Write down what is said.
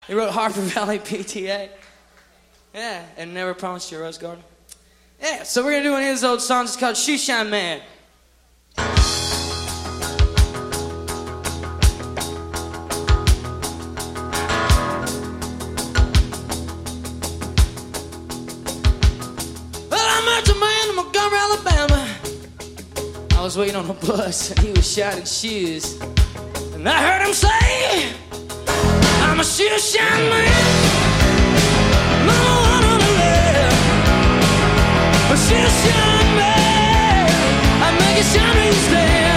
He wrote Harper Valley PTA. Yeah, and Never Promised You a Rose Garden. Yeah, so we're gonna do one of his old songs. It's called Shoe Shine Man. Well, I met a man in Montgomery, Alabama. I was waiting on a bus and he was shining shoes. And I heard him say, I'm a shoe shine man. Number one on the list. A shoe shine man. I make it shine when you stand.